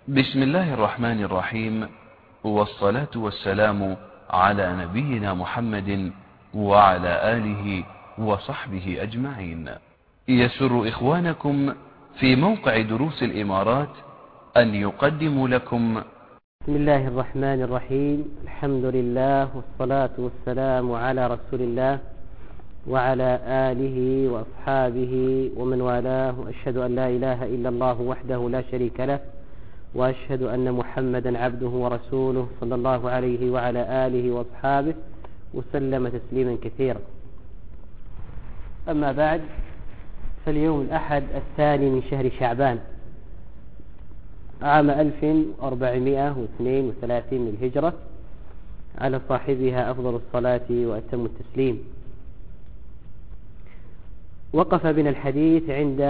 بسم الله الرحمن الرحيم، والصلاة والسلام على نبينا محمد وعلى آله وصحبه أجمعين. يسر إخوانكم في موقع دروس الإمارات أن يقدموا لكم بسم الله الرحمن الرحيم. الحمد لله والصلاة والسلام على رسول الله وعلى آله وأصحابه ومن والاه، وأشهد أن لا إله إلا الله وحده لا شريك له، وأشهد أن محمدا عبده ورسوله صلى الله عليه وعلى آله وأصحابه وسلم تسليما كثيرا. أما بعد، فاليوم الأحد الثاني من شهر شعبان عام 1432 من الهجرة، على صاحبها أفضل الصلاة وأتم التسليم. وقف بنا الحديث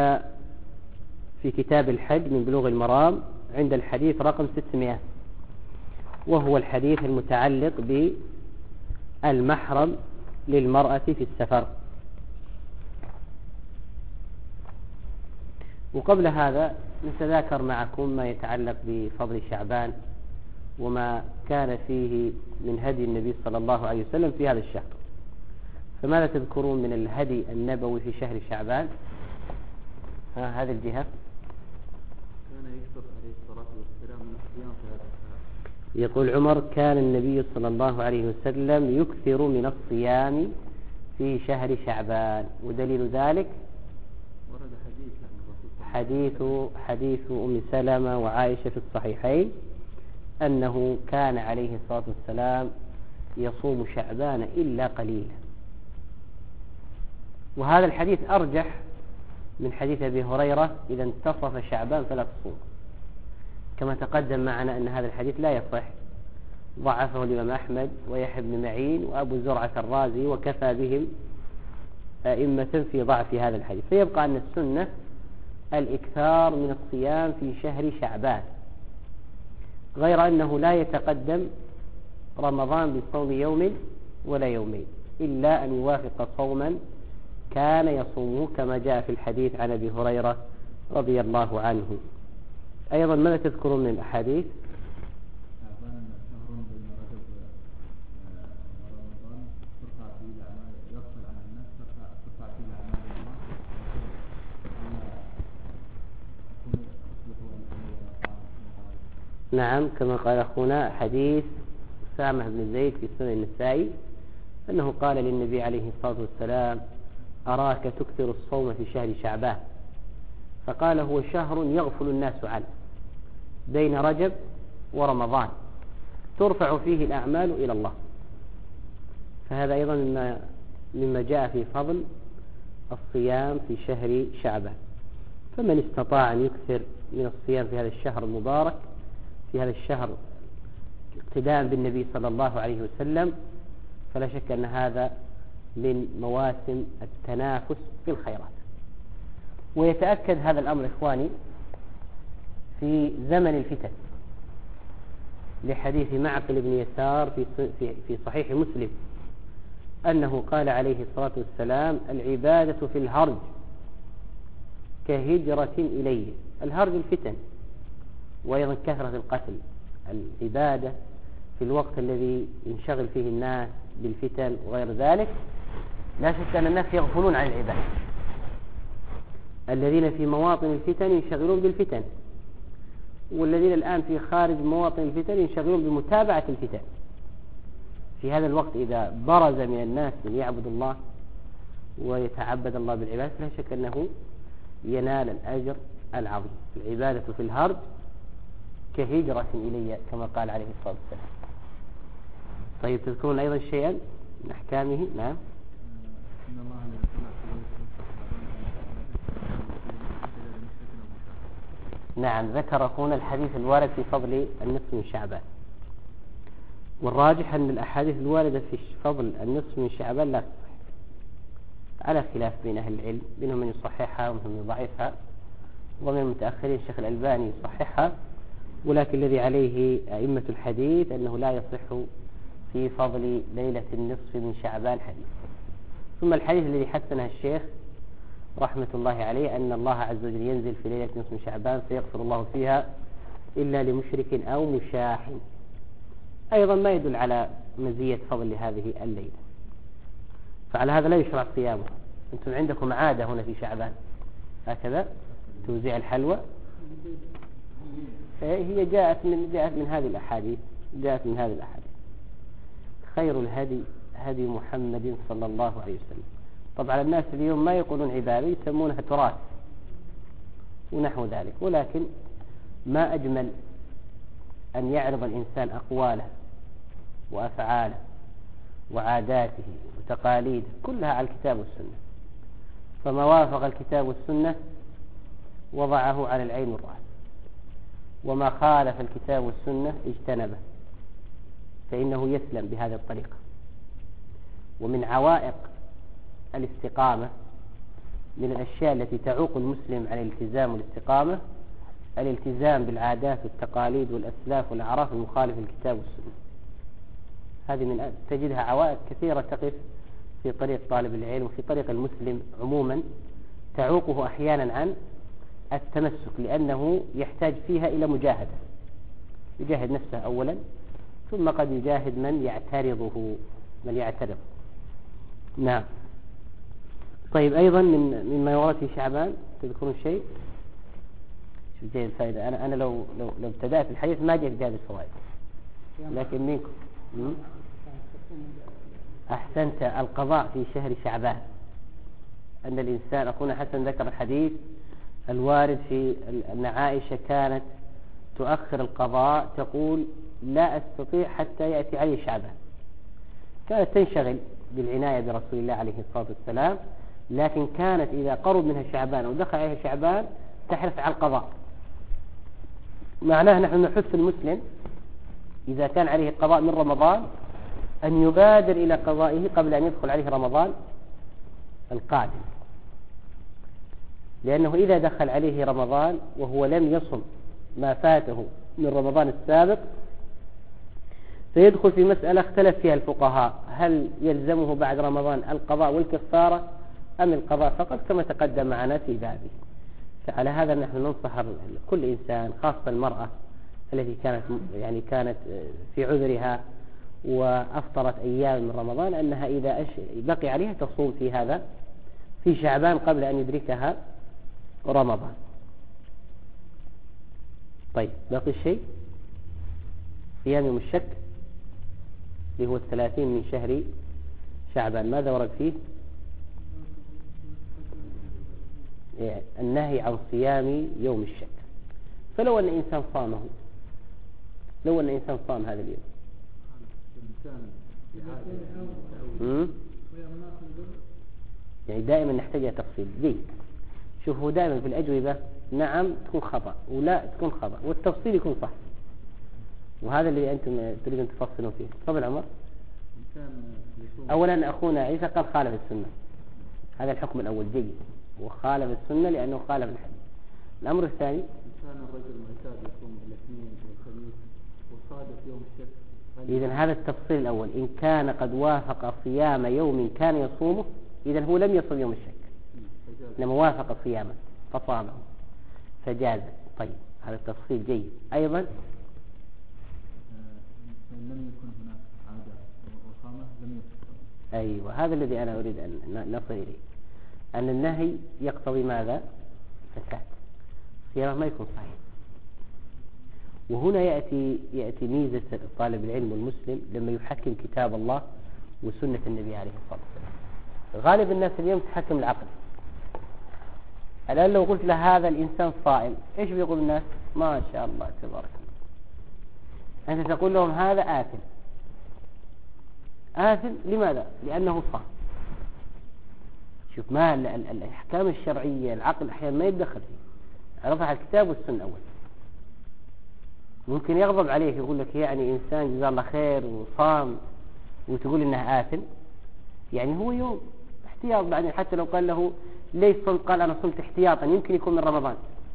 في كتاب الحج من بلوغ المرام عند الحديث رقم 600، وهو الحديث المتعلق بالمحرم للمرأة في السفر. وقبل هذا نتذاكر معكم ما يتعلق بفضل شعبان وما كان فيه من هدي النبي صلى الله عليه وسلم في هذا الشهر. فماذا تذكرون من الهدي النبوي في شهر شعبان؟ هذه الجهة. كان يكثر عليه الصلاة والسلام من الصيام في هذا الشهر. يقول عمر: كان النبي صلى الله عليه وسلم يكثر من الصيام في شهر شعبان. ودليل ذلك ورد حديث عن الرسول حديث أم سلمة وعائشة في الصحيحين أنه كان عليه الصلاة والسلام يصوم شعبان إلا قليلا. وهذا الحديث أرجح من حديث أبي هريرة: إذا انتصف شعبان فلا تصوم. كما تقدم معنا أن هذا الحديث لا يصح، ضعفه الإمام أحمد ويحيى بن معين وأبو زرعة الرازي، وكفى بهم أئمة في ضعف هذا الحديث. فيبقى أن السنة الإكثار من الصيام في شهر شعبان، غير أنه لا يتقدم رمضان بصوم يوم ولا يومين، إلا أن يوافق صوما كان يصومه، كما جاء في الحديث عن أبي هريرة رضي الله عنه. أيضا ماذا تذكرون من الأحاديث؟ شعبان شهر بين رجب ورمضان ترفع فيه الأعمال، يغفل عن الناس، ترفع فيه الأعمال الله. نعم، كما قال أخونا حديث أسامة بن زيد في سنن النسائي أنه قال للنبي عليه الصلاة والسلام: أراك تكثر الصوم في شهر شعبان. فقال: هو شهر يغفل الناس عنه بين رجب ورمضان، ترفع فيه الأعمال إلى الله. فهذا أيضا مما جاء في فضل الصيام في شهر شعبان. فمن استطاع أن يكثر من الصيام في هذا الشهر المبارك، في هذا الشهر اقتداء بالنبي صلى الله عليه وسلم، فلا شك أن هذا من مواسم التنافس في الخيرات. ويتأكد هذا الأمر إخواني في زمن الفتن، لحديث معقل بن يسار في صحيح مسلم أنه قال عليه الصلاة والسلام: العبادة في الهرج كهجرة إليه. الهرج الفتن، وأيضا كثرة القتل. العبادة في الوقت الذي ينشغل فيه الناس بالفتن وغير ذلك، لا شك أن الناس يغفلون عن العبادة. الذين في مواطن الفتن ينشغلون بالفتن، والذين الآن في خارج مواطن الفتن ينشغلون بمتابعة الفتن. في هذا الوقت إذا برز من الناس من يعبد الله ويتعبد الله بالعبادة، لا شك أنه ينال الأجر العظيم. العبادة في الهرج كهجرة إلي، كما قال عليه الصلاة والسلام. طيب، تذكرون أيضا شيئا من أحكامه؟ نعم. إن الله نعم، ذكر هنا الحديث الوارد في فضل النصف من شعبان. والراجح أن الأحاديث الواردة في فضل النصف من شعبان لا تصح، على خلاف بين أهل العلم، منهم من يصححها ومنهم من يضعفها، ومن المتأخرين الشيخ الألباني يصححها. ولكن الذي عليه أئمة الحديث أنه لا يصح في فضل ليلة النصف من شعبان حديث. ثم الحديث الذي حسنه الشيخ رحمة الله عليه أن الله عز وجل ينزل في ليلة نصف من شعبان فيغفر الله فيها إلا لمشرك أو مشاح. أيضا ما يدل على مزية فضل هذه الليلة، فعلى هذا لا يشرع صيامه. أنتم عندكم عادة هنا في شعبان هكذا توزيع الحلوى، هي جاءت من هذه الأحاديث، خير الهدي هدي محمد صلى الله عليه وسلم. طبعا الناس اليوم ما يقولون عبادة، يسمونها تراث ونحو ذلك، ولكن ما أجمل أن يعرض الإنسان أقواله وأفعاله وعاداته وتقاليده كلها على الكتاب والسنة، فما وافق الكتاب والسنة وضعه على العين والرأس، وما خالف الكتاب والسنة اجتنبه، فإنه يسلم بهذه الطريقة. ومن عوائق الاستقامة من الأشياء التي تعوق المسلم على الالتزام والاستقامة الالتزام بالعادات والتقاليد والأسلاف والأعراف المخالفة للكتاب والسنة. هذه تجدها عوائق كثيرة تقف في طريق طالب العلم وفي طريق المسلم عموما، تعوقه أحيانا عن التمسك، لأنه يحتاج فيها إلى مجاهدة، يجاهد نفسه أولا ثم قد يجاهد من يعترض. نعم. طيب أيضا مما يورد في شعبان تذكرون شيء؟ شوف زي الفائدة، أنا لو ابتدأت الحديث ما جاء بهذه الفوائد، لكن منكم أحسنت. القضاء في شهر شعبان، أن الإنسان، أخونا حسن ذكر الحديث الوارد في أن عائشة كانت تؤخر القضاء، تقول لا أستطيع حتى يأتي علي شعبان. كانت تنشغل بالعناية برسول الله عليه الصلاة والسلام، لكن كانت إذا قرب منها شعبان أو دخل عليها شعبان تحرص على القضاء. معناه نحن نحث المسلم إذا كان عليه قضاء من رمضان أن يبادر إلى قضائه قبل أن يدخل عليه رمضان القادم، لأنه إذا دخل عليه رمضان وهو لم يصم ما فاته من رمضان السابق سيدخل في مسألة اختلف فيها الفقهاء، هل يلزمه بعد رمضان القضاء والكفارة أم القضاء فقط، كما تقدم معنا في بابه. فعلى هذا نحن ننصح كل إنسان، خاصة المرأة التي كانت في عذرها وأفطرت أيام من رمضان، أنها إذا بقي عليها تصوم في شعبان قبل أن يدركها رمضان. طيب باقي الشيء صيام يوم الشك اللي هو 30 من شهر شعبان، ماذا ورد فيه؟ النهي عن صيام يوم الشك. فلو أن إنسان صامه، لو أن إنسان صام هذا اليوم يعني دائما نحتاج إلى تفصيل. جيد، شوفوا دائما في الأجوبة نعم تكون خطأ ولا تكون خطأ، والتفصيل يكون صح، وهذا اللي أنتم تريدون تفصلون فيه. تفضل عمر. أولا أخونا عيسى قال خالف السنة، هذا الحكم الأول جيد، وخالف السنة لأنه خالف الحديث. الأمر الثاني كان الرجل معتاد يصوم الاثنين والخميس وصادف يوم الشك. إذن هذا التفصيل الأول، إن كان قد وافق صيام يوم كان يصومه إذن هو لم يصوم يوم الشك، إنما وافق صيامه فصامه فجاز. طيب هذا التفصيل جيد. أيضا لم يكن هناك عادة وصامه لم يفطر. أيوة، هذا الذي أنا أريد أن نصل إليه، أن النهي يقتضي ماذا؟ فساد، صيامه ما يكون صحيح. وهنا يأتي ميزة طالب العلم والمسلم لما يحكم كتاب الله وسنة النبي عليه الصلاة والسلام. غالب الناس اليوم تحكم العقل. الآن لو قلت له هذا الإنسان صائم، إيش بيقول الناس؟ ما شاء الله تبارك الله. أنت تقول لهم هذا آثم. آثم لماذا؟ لأنه صام. شوف، ما الأحكام الشرعية العقل أحيانا ما يتدخل فيه، عرفها الكتاب والسنة أول. ممكن يغضب عليك يقول لك يعني إنسان جزاه الله خير وصام وتقول إنه آثم، يعني هو يوم احتياط. بعدين حتى لو قال له ليش صمت؟ قال أنا صمت احتياطا، يمكن يكون من رمضان.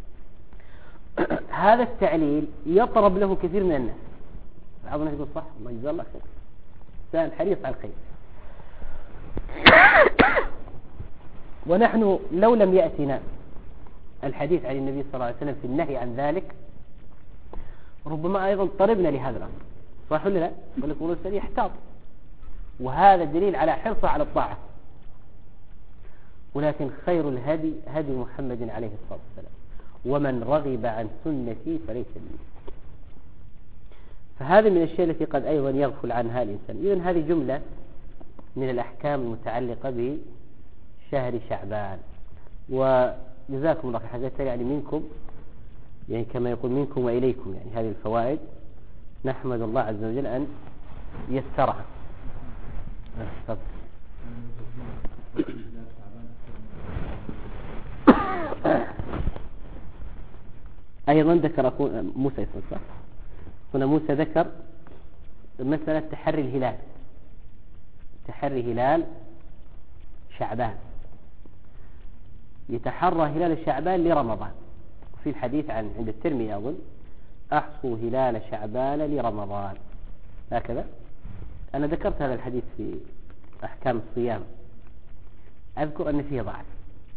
هذا التعليل يطرب له كثير من الناس. بعض الناس يقول صح الله جزاه الله خير، إنسان حريص على الخير. ونحن لو لم يأتنا الحديث عن النبي صلى الله عليه وسلم في النهي عن ذلك ربما أيضا طلبنا لهذا الأمر، صح ولا لا؟ يقول لك الإنسان يحتاط، وهذا دليل على حرصه على الطاعة. ولكن خير الهدي هدي محمد عليه الصلاة والسلام، ومن رغب عن سنتي فليس مني. فهذه من الأشياء التي قد أيضا يغفل عنها الإنسان. إذن هذه جملة من الأحكام المتعلقة بشهر شعبان. وجزاكم الله خير، يعني منكم، يعني كما يقول منكم وإليكم، يعني هذه الفوائد نحمد الله عز وجل أن يسرها. أيضا ذكر موسى يسمى صح؟ هنا موسى ذكر مسألة تحري الهلال، تحري هلال شعبان، يتحرى هلال شعبان لرمضان. وفي الحديث عند الترمذي أظن أحصوا هلال شعبان لرمضان، هكذا. أنا ذكرت هذا الحديث في أحكام الصيام، أذكر أن فيه ضعف.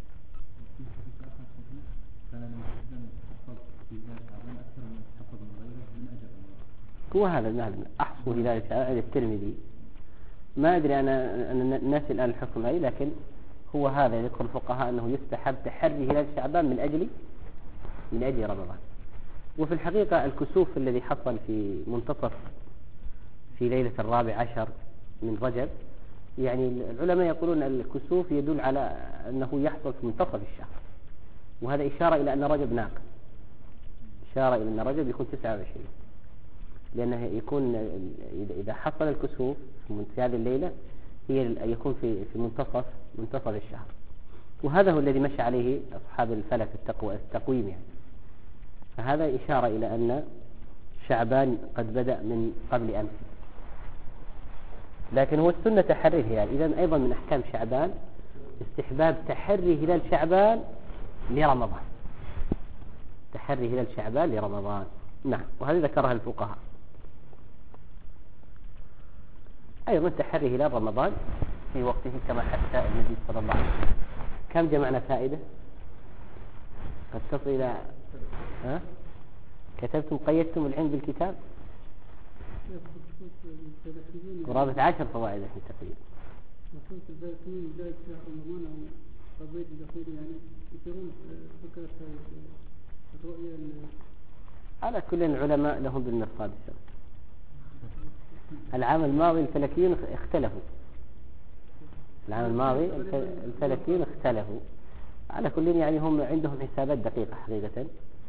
هو هذا أحصوا هلال شعبان الترمذي، ما أدري أنا ناسي الآن الحكم عليه، لكن هو هذا يذكر الفقهاء أنه يستحب تحري هلال شعبان من أجل رمضان. وفي الحقيقة الكسوف الذي حصل في منتصف في ليلة 14 من رجب، يعني العلماء يقولون الكسوف يدل على أنه يحصل في منتصف الشهر، وهذا إشارة إلى أن رجب ناقص، إشارة إلى أن رجب يكون 29، لأنه يكون إذا حصل الكسوف في هذه الليلة يكون في منتصف الشهر. وهذا هو الذي مشى عليه أصحاب الفلك التقويم يعني. فهذا إشارة إلى أن شعبان قد بدأ من قبل أمس، لكن هو السنة تحري الهلال. إذن أيضا من أحكام شعبان استحباب تحري هلال شعبان لرمضان، تحري هلال شعبان لرمضان. نعم، وهذه ذكرها الفقهاء. أيضا تحري هلال رمضان في وقته كما حث النبي صلى الله عليه وسلم. كم جمعنا فائدة؟ قد تصل إلى كتبتم قيدتم العلم بالكتاب قرابة 10 فوائد في التقييد. على كل العلماء لهم بالمرصاد. العام الماضي الفلكيين اختلفوا، العام الماضي الفلكيين اختلفوا. على كل يعني هم عندهم حسابات دقيقة حقيقة،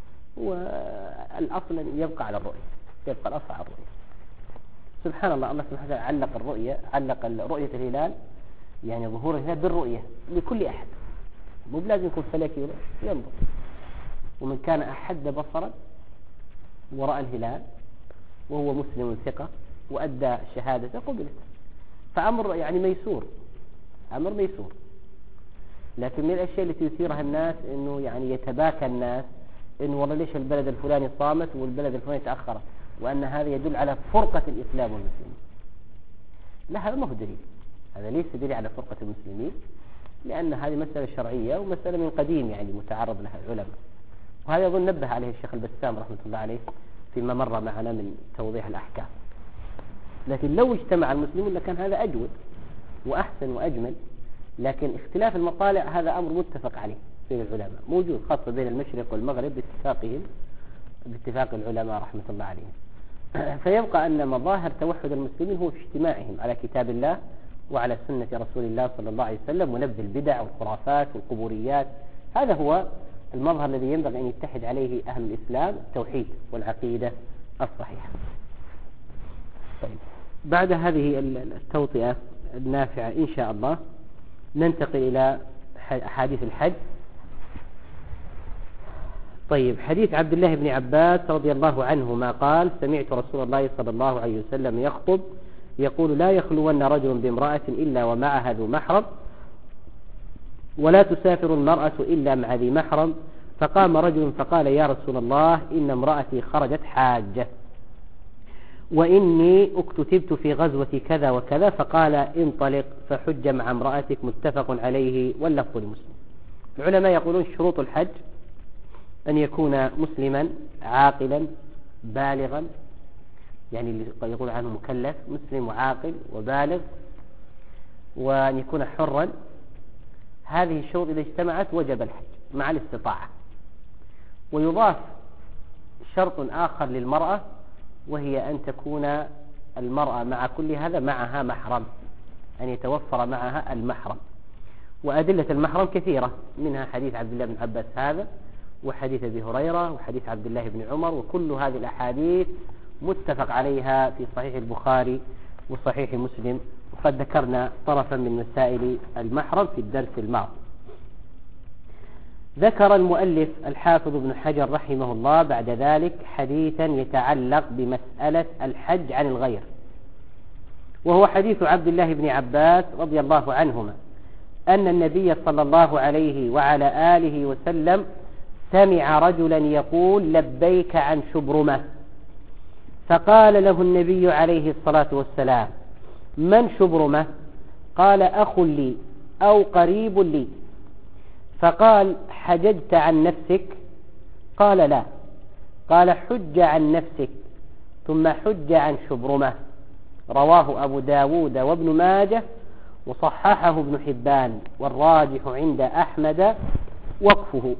والأصل يبقى على الرؤية، يبقى الأصل على الرؤية. سبحان الله، الله سبحانه وتعالى علق رؤية الهلال، يعني ظهور الهلال بالرؤية لكل أحد، مو لازم يكون فلكي ينظر. ومن كان أحد بصرا ورأى الهلال وهو مسلم ثقة وأدى شهادته قبلت. فأمر يعني ميسور، أمر ميسور. لكن من الأشياء التي يثيرها الناس إنه يعني يتباكى الناس إنه والله ليش البلد الفلاني صامت والبلد الفلاني تأخرت، وأن هذا يدل على فرقة الإسلام والمسلمين. لا، هذا ما هو دليل، هذا ليس دليل على فرقة المسلمين، لأن هذه مسألة شرعية ومسألة من قديم يعني متعرض لها العلماء. وهذا يظن نبه عليه الشيخ البسام رحمة الله عليه فيما مر معنا من توضيح الأحكام. لكن لو اجتمع المسلمون لكان هذا أجود وأحسن وأجمل. لكن اختلاف المطالع هذا أمر متفق عليه بين العلماء، موجود خاصة بين المشرق والمغرب باتفاق العلماء رحمة الله عليهم. فيبقى أن مظاهر توحد المسلمين هو في اجتماعهم على كتاب الله وعلى سنة رسول الله صلى الله عليه وسلم، ونبذ البدع والخرافات والقبوريات. هذا هو المظهر الذي ينبغي أن يتحد عليه أهل الإسلام، التوحيد والعقيدة الصحيحة. طيب، بعد هذه التوطئة النافعة إن شاء الله ننتقل إلى حديث الحج. طيب، حديث عبد الله بن عباس رضي الله عنهما قال: سمعت رسول الله صلى الله عليه وسلم يخطب يقول: لا يخلون رجل بامرأة إلا ومعها ذو محرم، ولا تسافر المرأة إلا مع ذي محرم. فقام رجل فقال: يا رسول الله، إن امرأتي خرجت حاجة، وإني اكتتبت في غزوة كذا وكذا. فقال: انطلق فحج مع امرأتك. متفق عليه واللفظ لمسلم. العلماء يقولون شروط الحج أن يكون مسلما عاقلا بالغا، يعني اللي يقول عنه مكلف مسلم وعاقل وبالغ، وأن يكون حرا. هذه الشروط إذا اجتمعت وجب الحج مع الاستطاعة. ويضاف شرط آخر للمرأة، وهي أن تكون المرأة مع كل هذا معها محرم، أن يتوفر معها المحرم. وأدلة المحرم كثيرة، منها حديث عبد الله بن عباس هذا، وحديث أبي هريرة، وحديث عبد الله بن عمر، وكل هذه الأحاديث متفق عليها في صحيح البخاري وصحيح مسلم. وقد ذكرنا طرفا من مسائل المحرم في الدرس الماضي. ذكر المؤلف الحافظ ابن حجر رحمه الله بعد ذلك حديثا يتعلق بمسألة الحج عن الغير، وهو حديث عبد الله بن عباس رضي الله عنهما أن النبي صلى الله عليه وعلى آله وسلم سمع رجلا يقول لبيك عن شبرمة، فقال له النبي عليه الصلاة والسلام من شبرمة؟ قال أخ لي أو قريب لي. فقال حججت عن نفسك؟ قال لا. قال حج عن نفسك ثم حج عن شبرمة. رواه أبو داود وابن ماجه وصححه ابن حبان، والراجح عند أحمد وقفه.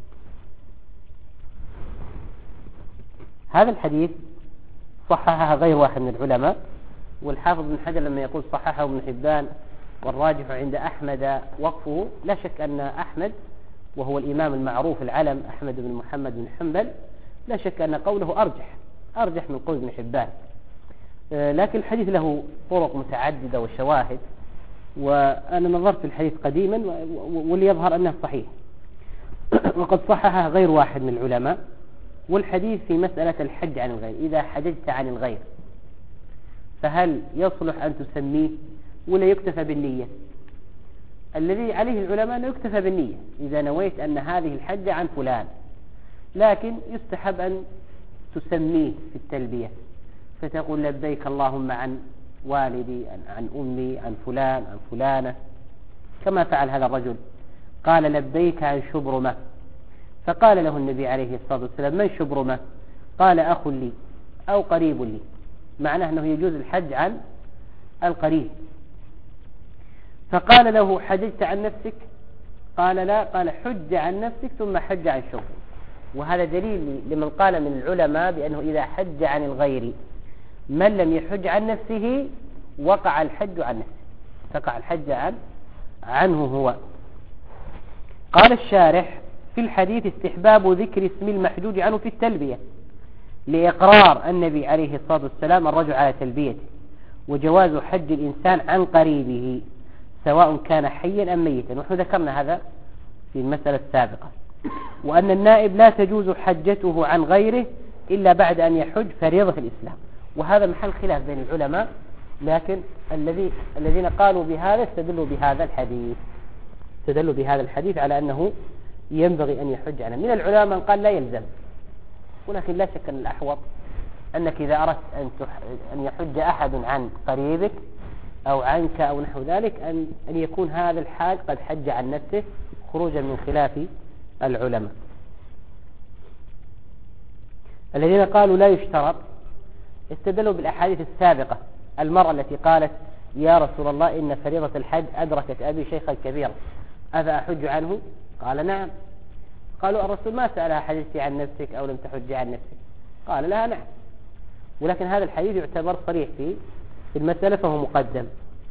هذا الحديث صححها غير واحد من العلماء، والحافظ بن حجر لما يقول صححه ابن حبان والراجح عند أحمد وقفه، لا شك أن أحمد وهو الإمام المعروف العلم أحمد بن محمد بن حنبل، لا شك أن قوله أرجح من قول ابن حبان. لكن الحديث له طرق متعددة وشواهد، وأنا نظرت الحديث قديما وليظهر أنه صحيح، وقد صححه غير واحد من العلماء. والحديث في مسألة الحج عن الغير، إذا حججت عن الغير فهل يصلح أن تسميه ولا يكتفى بالنية؟ الذي عليه العلماء أنه يكتفى بالنية إذا نويت أن هذه الحجة عن فلان، لكن يستحب أن تسميه في التلبية، فتقول لبيك اللهم عن والدي، عن أمي، عن فلان، عن فلانة، كما فعل هذا الرجل. قال لبيك عن شبرمة، فقال له النبي عليه الصلاة والسلام من شبرمة؟ قال أخ لي أو قريب لي، معناه أنه يجوز الحج عن القريب. فقال له حججت عن نفسك؟ قال لا. قال حج عن نفسك ثم حج عن شبرمة. وهذا دليل لمن قال من العلماء بأنه إذا حج عن الغير من لم يحج عن نفسه وقع الحج عن نفسه، تقع الحج عنه هو. قال الشارح في الحديث استحباب ذكر اسم المحجوج عنه في التلبية لإقرار النبي عليه الصلاة والسلام الرجل على تلبيته، وجواز حج الإنسان عن قريبه سواء كان حيا أم ميتا، ونحن ذكرنا هذا في المسألة السابقة. وأن النائب لا تجوز حجته عن غيره إلا بعد أن يحج فريضة الإسلام، وهذا محل خلاف بين العلماء، لكن الذين قالوا بهذا استدلوا بهذا الحديث على أنه ينبغي أن يحج عنه. من العلماء من قال لا يلزم، ولكن لا شك أن الأحوط أنك إذا أردت أن يحج أحد عن قريبك أو عنك أو نحو ذلك أن يكون هذا الحاج قد حج عن نفسه خروجا من خلاف العلماء. الذين قالوا لا يشترط استدلوا بالأحاديث السابقة، المرأة التي قالت يا رسول الله إن فريضة الحج أدركت أبي شيخا كبيرا أفأحج عنه؟ قال نعم. قالوا الرسول ما سألها حججت عن نفسك أو لم تحج عن نفسك؟ قال لها نعم. ولكن هذا الحديث يعتبر صريح في المسألة فهو مقدم.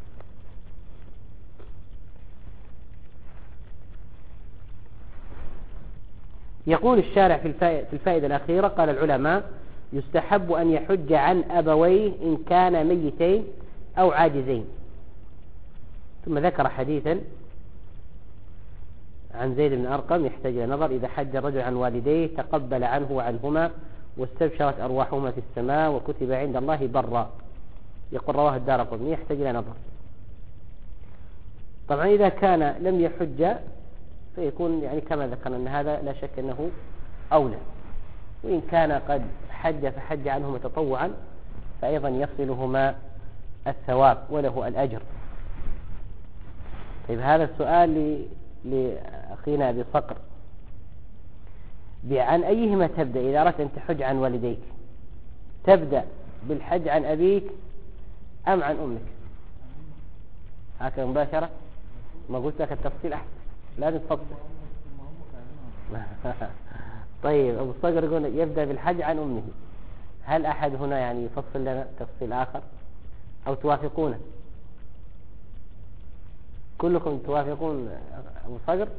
يقول الشارع في الفائدة الأخيرة قال العلماء يستحب أن يحج عن أبويه إن كان ميتين أو عاجزين. ثم ذكر حديثا عن زيد بن أرقم يحتاج إلى نظر: إذا حج الرجل عن والديه تقبل عنه وعنهما واستبشرت أرواحهما في السماء وكتب عند الله برا. يقول رواه الدارقطني، يحتاج إلى نظر. طبعا إذا كان لم يحج فيكون يعني كما ذكرنا أن هذا لا شك أنه أولى، وإن كان قد حج فحج عنهما تطوعا فأيضا يصلهما الثواب وله الأجر. طيب هذا السؤال لأخينا أبي صقر: عن أيهما تبدأ إذا أردت أن تحج عن والديك؟ تبدأ بالحج عن أبيك أم عن أمك؟ هكذا مباشرة، ما قلت لك التفصيل أحسن، لازم تفصل. طيب أبو الصقر يقول يبدأ بالحج عن أمه، هل أحد هنا يعني يفصل لنا تفصيل آخر أو توافقونه؟ كلكم توافقون أبو الصقر؟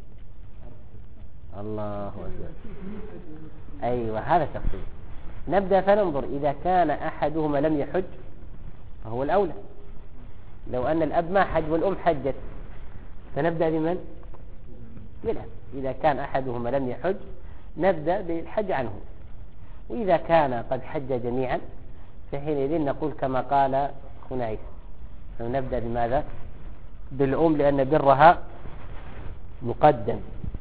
الله أكبر. أيوة هذا تفصيل. نبدأ فننظر إذا كان أحدهما لم يحج فهو الأولى. لو أن الأب ما حج والأم حجت فنبدأ بمن؟ بالأب. إذا كان أحدهما لم يحج نبدأ بالحج عنه، وإذا كان قد حج جميعا فحينئذ نقول كما قال أخونا عيسى، فنبدأ بماذا؟ بالأم، لأن برها مقدم.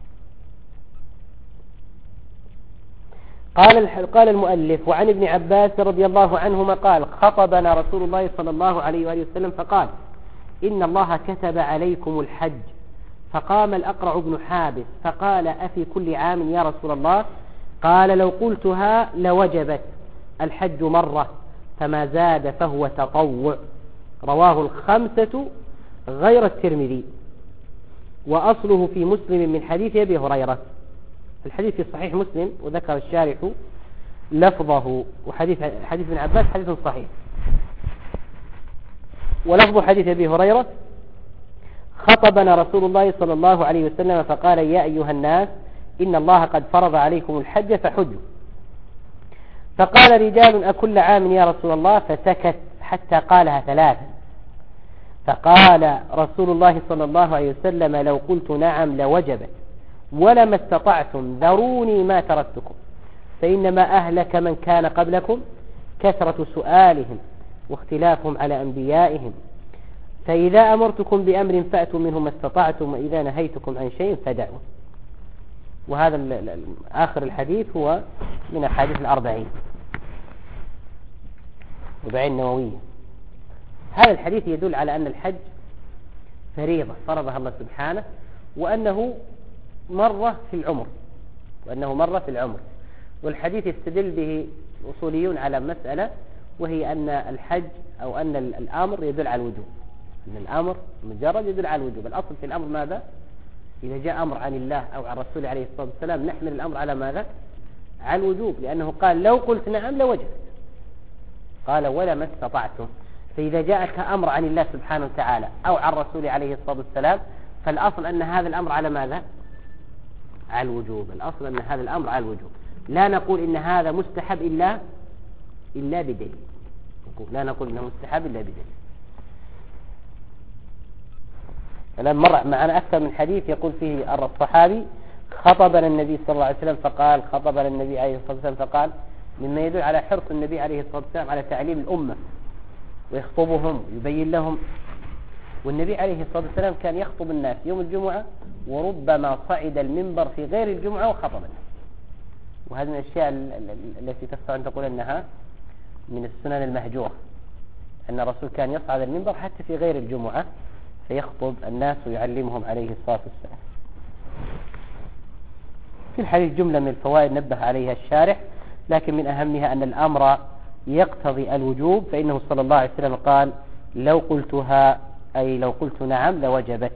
قال المؤلف: وعن ابن عباس رضي الله عنهما قال: خطبنا رسول الله صلى الله عليه وآله وسلم فقال: إن الله كتب عليكم الحج. فقام الأقرع بن حابس فقال: أفي كل عام يا رسول الله؟ قال: لو قلتها لوجبت. الحج مرة فما زاد فهو تطوع. رواه الخمسة غير الترمذي، وأصله في مسلم من حديث أبي هريرة. الحديث في صحيح مسلم، وذكر الشارح لفظه، وحديث ابن عباس حديث صحيح، ولفظ حديث أبي هريرة: خطبنا رسول الله صلى الله عليه وسلم فقال: يا أيها الناس إن الله قد فرض عليكم الحج فحجوا. فقال رجال: أكل عام يا رسول الله؟ فسكت حتى قالها ثلاثا. فقال رسول الله صلى الله عليه وسلم: لو قلت نعم لوجبت، ولما استطعتم ذروني ما تركتكم، فإنما أهلك من كان قبلكم كثرة سؤالهم واختلافهم على أنبيائهم، فإذا أمرتكم بأمر فأتوا منه ما استطعتم، وإذا نهيتكم عن شيء فدعوا. وهذا آخر الحديث هو من أحاديث الأربعين النووية. هذا الحديث يدل على أن الحج فريضة فرضها الله سبحانه، وأنه مرة في العمر، والحديث يستدل به الأصوليون على مسألة، وهي أن الحج أو أن الأمر يدل على الوجوب، أن الأمر مجرد يدل على الوجوب. الأصل في الأمر ماذا؟ إذا جاء أمر عن الله أو عن رسول عليه الصلاة والسلام نحمل الأمر على ماذا؟ على الوجوب، لأنه قال: لو قلت نعم لوجبت. قال: ولا ما استطعتم. فإذا جاءك أمر عن الله سبحانه وتعالى أو عن رسول عليه الصلاة والسلام فالأصل أن هذا الأمر على ماذا؟ على الوجوب. الأصل أن هذا الأمر على الوجوب. لا نقول إن هذا مستحب إلا بدليل. لا نقول إنه مستحب إلا بدليل. الآن مر معنا أكثر من حديث يقول فيه الصحابي: خطبنا النبي صلى الله عليه وسلم فقال، خطبنا النبي عليه الصلاة والسلام فقال، مما يدل على حرص النبي عليه الصلاة والسلام على تعليم الأمة ويخطبهم ويبين لهم. والنبي عليه الصلاة والسلام كان يخطب الناس يوم الجمعة، وربما صعد المنبر في غير الجمعة وخطب الناس. وهذه من الأشياء التي تستطيع أن تقول أنها من السنن المهجورة، أن الرسول كان يصعد المنبر حتى في غير الجمعة فيخطب الناس ويعلمهم عليه الصلاة والسلام. في الحديث جملة من الفوائد نبه عليها الشارح، لكن من أهمها أن الأمر يقتضي الوجوب، فإنه صلى الله عليه وسلم قال: لو قلتها، أي لو قلت نعم لوجبت.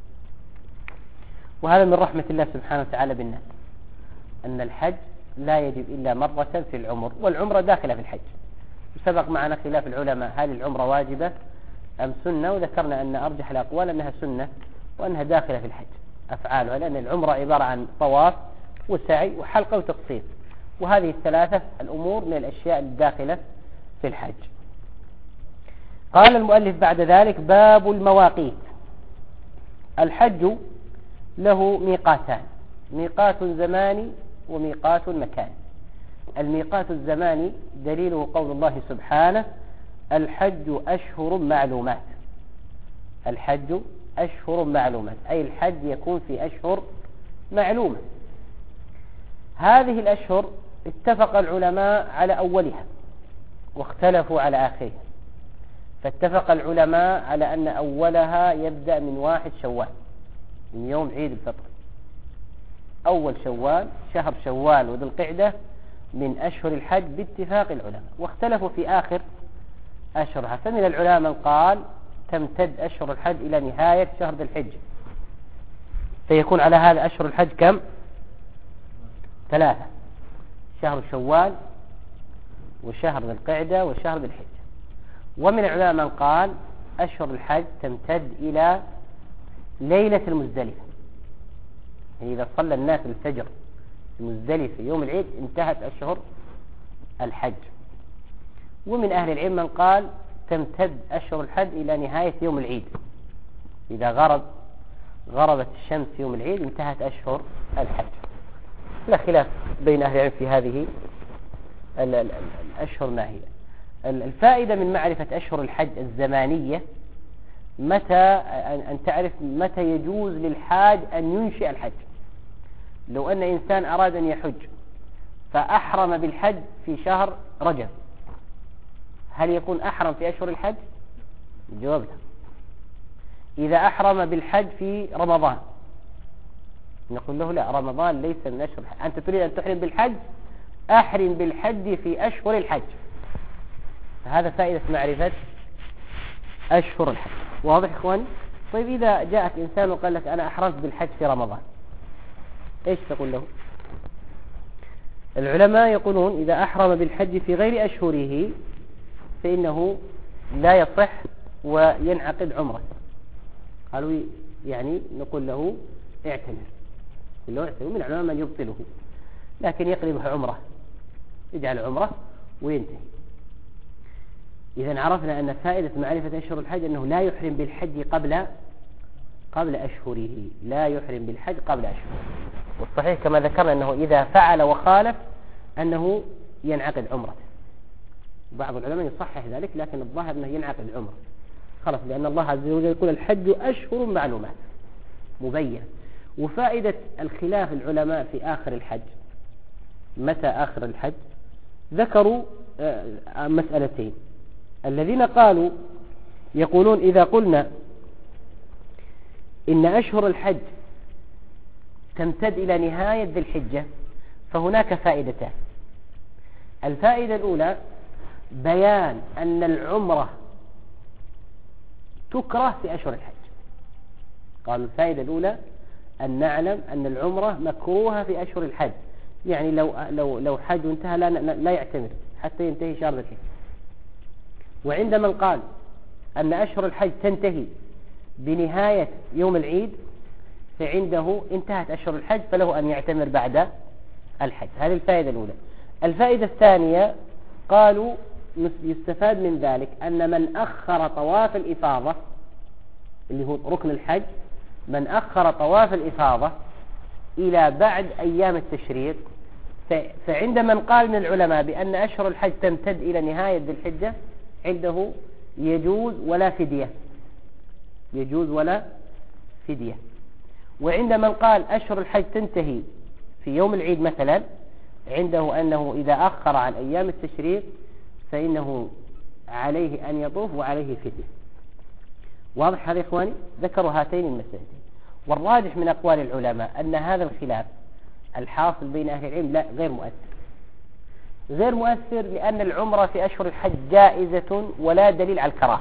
وهذا من رحمة الله سبحانه وتعالى بالناس، أن الحج لا يجب إلا مرة في العمر، والعمرة داخلة في الحج. وسبق معنا خلاف العلماء هل العمرة واجبة أم سنة، وذكرنا أن أرجح الأقوال أنها سنة وأنها داخلة في الحج أفعالها، لأن العمرة عبارة عن طواف وسعي وحلقة وتقصير، وهذه الثلاثة الأمور من الأشياء الداخلة في الحج. قال المؤلف بعد ذلك: باب المواقيت. الحج له ميقاتان: ميقات زماني وميقات مكاني. الميقات الزماني دليله قول الله سبحانه: الحج أشهر معلومات. الحج أشهر معلومات، أي الحج يكون في أشهر معلومة. هذه الأشهر اتفق العلماء على أولها واختلفوا على آخرها، فاتفق العلماء على أن أولها يبدأ من 1 شوال، من يوم عيد الفطر. أول شوال، شهر شوال وذو القعدة من أشهر الحج باتفاق العلماء، واختلفوا في آخر أشهرها. فمن العلماء من قال تمتد أشهر الحج إلى نهاية شهر ذي الحجة، فيكون على هذا أشهر الحج كم؟ 3: شهر شوال وشهر ذي القعدة وشهر ذي الحجة. ومن العلماء من قال أشهر الحج تمتد إلى ليلة المزدلفة، يعني إذا صلى الناس الفجر المزدلفة يوم العيد انتهت أشهر الحج. ومن أهل العلم من قال تمتد أشهر الحج إلى نهاية يوم العيد، إذا غربت الشمس يوم العيد انتهت أشهر الحج. لا خلاف بين أهل العلم في هذه الأشهر ما هي. الفائدة من معرفة أشهر الحج الزمانية أن تعرف متى يجوز للحاج أن ينشئ الحج. لو أن إنسان أراد أن يحج فأحرم بالحج في شهر رجب، هل يكون أحرم في أشهر الحج؟ الجواب لا. إذا أحرم بالحج في رمضان نقول له لا، رمضان ليس من أشهر الحج، أنت تريد أن تحرم بالحج، أحرم بالحج في أشهر الحج. هذا فائدة معرفة أشهر الحج. واضح إخواني؟ طيب إذا جاءك إنسان وقال لك أنا أحرمت بالحج في رمضان، إيش تقول له؟ العلماء يقولون إذا أحرم بالحج في غير أشهره فإنه لا يصح وينعقد عمره. قالوا يعني نقول له اعتمر، ومن العلماء من يبطله، لكن يقلبها عمره، يجعل عمره وينتهي. إذا عرفنا أن فائدة معرفة أشهر الحج أنه لا يحرم بالحج قبل أشهره، لا يحرم بالحج قبل أشهره. والصحيح كما ذكرنا أنه إذا فعل وخالف أنه ينعقد عمرته. بعض العلماء يصحح ذلك، لكن الظاهر أنه ينعقد عمره خلاص، لأن الله عز وجل يقول الحج أشهر معلومات مبين. وفائدة الخلاف العلماء في آخر الحج، متى آخر الحج؟ ذكروا مسألتين. الذين قالوا يقولون إذا قلنا إن أشهر الحج تمتد إلى نهاية ذي الحجة فهناك فائدتان. الفائدة الأولى بيان أن العمرة تكره في أشهر الحج. قالوا الفائدة الأولى أن نعلم أن العمرة مكروهة في أشهر الحج، يعني لو حج وانتهى لا يعتمر حتى ينتهي شهر ذي الحجة. وعندما قال أن أشهر الحج تنتهي بنهاية يوم العيد فعنده انتهت أشهر الحج فله أن يعتمر بعد الحج. هذه الفائدة الأولى. الفائدة الثانية قالوا يستفاد من ذلك أن من أخر طواف الإفاضة اللي هو ركن الحج، من أخر طواف الإفاضة إلى بعد أيام التشريق، فعند من قال من العلماء بأن أشهر الحج تمتد إلى نهاية ذي الحجة عنده يجوز ولا فدية، يجوز ولا فدية. وعند من قال أشهر الحج تنتهي في يوم العيد مثلا، عنده أنه إذا أخر عن أيام التشريق فإنه عليه أن يطوف وعليه فدية. واضح هذا يا إخواني؟ ذكروا هاتين المسألتين. والراجح من أقوال العلماء أن هذا الخلاف الحاصل بين أهل العلم لا غير مؤثر لأن العمرة في أشهر الحج جائزة ولا دليل على الكراهة.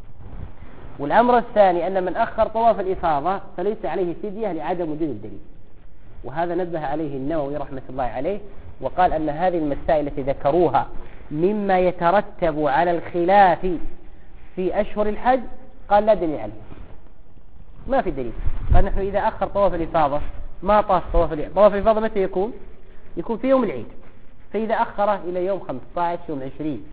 والأمر الثاني أن من أخر طواف الإفاضة فليس عليه فدية لعدم وجود الدليل، وهذا نبه عليه النووي رحمة الله عليه وقال أن هذه المسائل التي ذكروها مما يترتب على الخلاف في أشهر الحج قال لا دليل عليه، ما في دليل. قال نحن إذا أخر طواف الإفاضة ما طاف طواف الإفاضة متى يكون في يوم العيد، فإذا أخره إلى يوم 15 يوم 20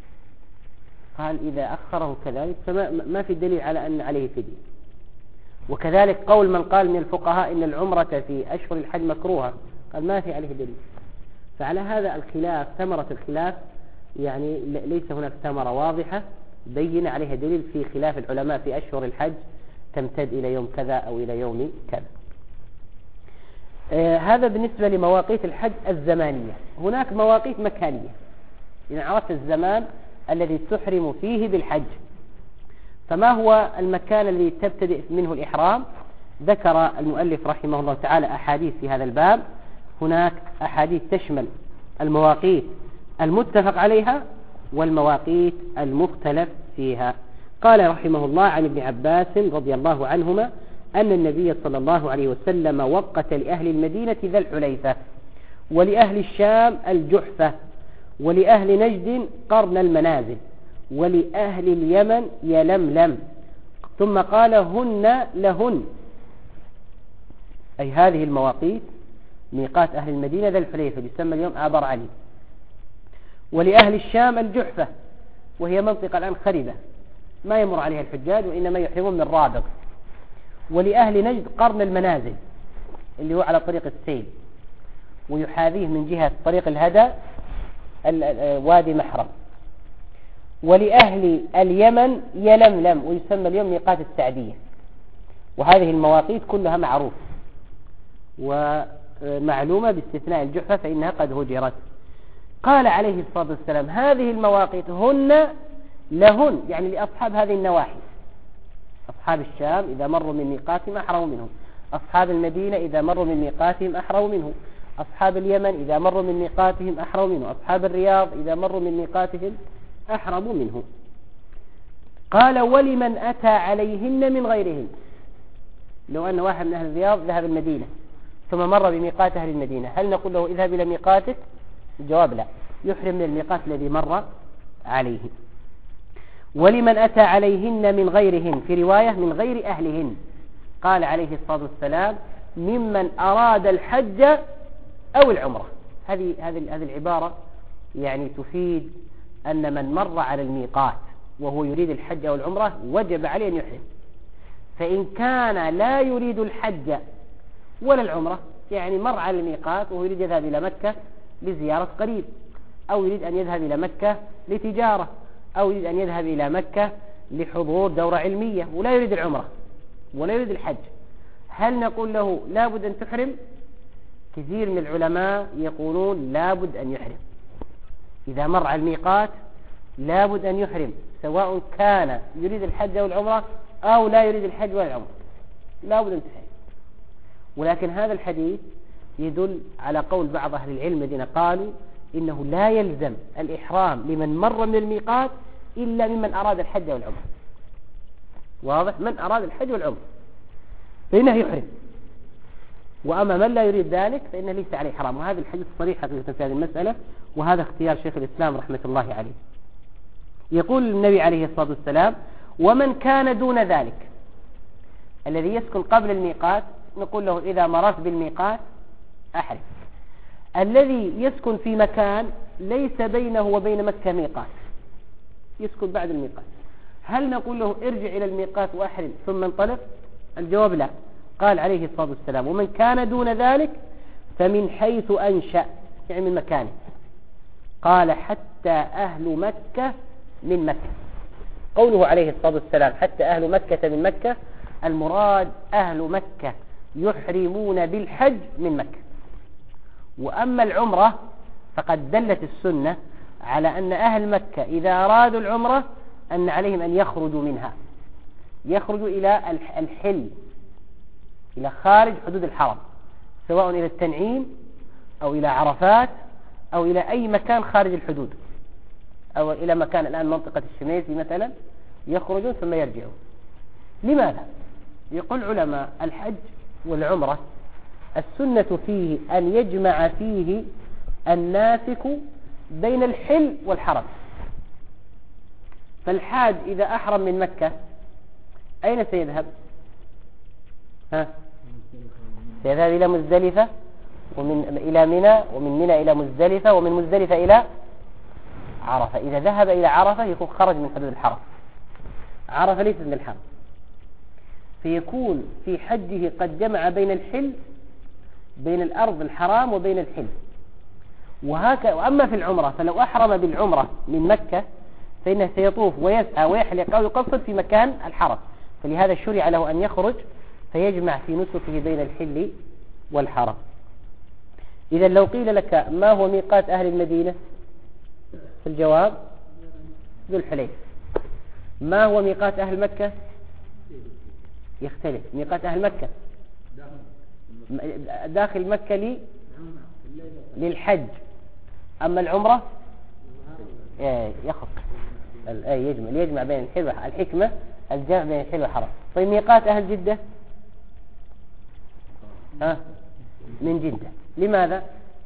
قال إذا أخره كذلك فما في دليل على أن عليه فدية. وكذلك قول من قال من الفقهاء إن العمرة في أشهر الحج مكروهة قال ما في عليه دليل. فعلى هذا الخلاف ثمرة الخلاف يعني ليس هناك ثمرة واضحة بين عليها دليل في خلاف العلماء في أشهر الحج تمتد إلى يوم كذا أو إلى يوم كذا. هذا بالنسبة لمواقيت الحج الزمانية. هناك مواقيت مكانية، إذا عرفت الزمان الذي تحرم فيه بالحج. فما هو المكان الذي تبتدئ منه الإحرام؟ ذكر المؤلف رحمه الله تعالى أحاديث في هذا الباب. هناك أحاديث تشمل المواقيت المتفق عليها والمواقيت المختلف فيها. قال رحمه الله عن ابن عباس رضي الله عنهما أن النبي صلى الله عليه وسلم وقت لأهل المدينة ذا الحليفة، ولأهل الشام الجحفة، ولأهل نجد قرن المنازل، ولأهل اليمن يلملم، ثم قال هن لهن، أي هذه المواقيت ميقات أهل المدينة ذا الحليفة يسمى اليوم آبار علي، ولأهل الشام الجحفة وهي منطقة الآن خربة ما يمر عليها الحجاج وإنما يحرمون من رابغ، ولأهل نجد قرن المنازل اللي هو على طريق السيل ويحاذيه من جهة طريق الهدى وادي محرم، ولأهل اليمن يلملم ويسمى اليوم ميقات السعدية. وهذه المواقيت كلها معروف ومعلومة باستثناء الجحفة فإنها قد هجرت. قال عليه الصلاة والسلام هذه المواقيت هن لهن، يعني لأصحاب هذه النواحي، أصحاب الشام إذا مروا من ميقاتهم أحرموا منهم، أصحاب المدينة إذا مروا من ميقاتهم أحرموا منه، أصحاب اليمن إذا مروا من ميقاتهم أحرموا منه، أصحاب الرياض إذا مروا من ميقاتهم أحرموا منه. قال ولمن أتى عليهن من غيرهن، لو أن واحد من أهل الرياض ذهب المدينة ثم مر بميقات أهل المدينة هل نقول له اذهب إلى ميقاتك؟ الجواب لا، يحرم من الميقات الذي مر عليه. ولمن أتى عليهن من غيرهن، في رواية من غير أهلهن، قال عليه الصلاة والسلام ممن أراد الحج أو العمرة. هذه العبارة يعني تفيد أن من مر على الميقات وهو يريد الحج أو العمرة وجب عليه أن يحرم. فإن كان لا يريد الحج ولا العمرة، يعني مر على الميقات وهو يريد يذهب إلى مكة لزيارة قريب، أو يريد أن يذهب إلى مكة لتجارة، أو يريد أن يذهب إلى مكة لحضور دورة علمية ولا يريد العمرة ولا يريد الحج، هل نقول له لابد أن تحرم؟ كثير من العلماء يقولون لابد أن يحرم. إذا مر على الميقات لابد أن يحرم، سواء كان يريد الحج أو العمرة أو لا يريد الحج ولا العمرة، لابد أن تحرم. ولكن هذا الحديث يدل على قول بعض أهل العلم الذين قالوا إنه لا يلزم الإحرام لمن مر من الميقات إلا ممن أراد الحج والعمرة. واضح؟ من أراد الحج والعمرة فإنه يحرم، وأما من لا يريد ذلك فإنه ليس عليه حرام. وهذا الحديث صريح حقيقة في هذه المسألة، وهذا اختيار شيخ الإسلام رحمة الله عليه. يقول النبي عليه الصلاة والسلام ومن كان دون ذلك، الذي يسكن قبل الميقات نقول له إذا مررت بالميقات أحرم. الذي يسكن في مكان ليس بينه وبين مكة ميقات، يسكن بعد الميقات، هل نقول له ارجع إلى الميقات وأحرم ثم انطلق؟ الجواب لا. قال عليه الصلاة والسلام ومن كان دون ذلك فمن حيث أنشأ، يعني من مكانه. قال حتى أهل مكة من مكة. قوله عليه الصلاة والسلام حتى أهل مكة من مكة، المراد أهل مكة يحرمون بالحج من مكة. وأما العمرة فقد دلت السنة على أن أهل مكة إذا أرادوا العمرة أن عليهم أن يخرجوا منها، يخرجوا إلى الحل، إلى خارج حدود الحرم، سواء إلى التنعيم أو إلى عرفات أو إلى أي مكان خارج الحدود، أو إلى مكان الآن منطقة الشميسي مثلا، يخرجون ثم يرجعون. لماذا؟ يقول علماء الحج والعمرة السنة فيه أن يجمع فيه الناسك بين الحل والحرم. فالحاج إذا أحرم من مكة أين سيذهب؟ سيذهب إلى مزدلفة إلى منى، ومن منى إلى مزدلفة، ومن مزدلفة إلى عرفة. إذا ذهب إلى عرفة يكون خرج من حدود الحرم، عرفة ليست من الحرم، فيكون في حجه قد جمع بين الحل، بين الأرض الحرام وبين الحل. وأما في العمرة فلو أحرم بالعمرة من مكة فإنه سيطوف ويسعى ويحلق أو يقصد في مكان الحرم، فلهذا شرع له أن يخرج فيجمع في نسكه بين الحل والحرم. إذا لو قيل لك ما هو ميقات أهل المدينة؟ في الجواب ذو الحليفة. ما هو ميقات أهل مكة؟ يختلف. ميقات أهل مكة داخل مكة للحج، أما العمرة يخط يجمع بين الحل الحكمة الجمع بين الحل والحرم. طيب ميقات أهل جدة من جدة، لماذا؟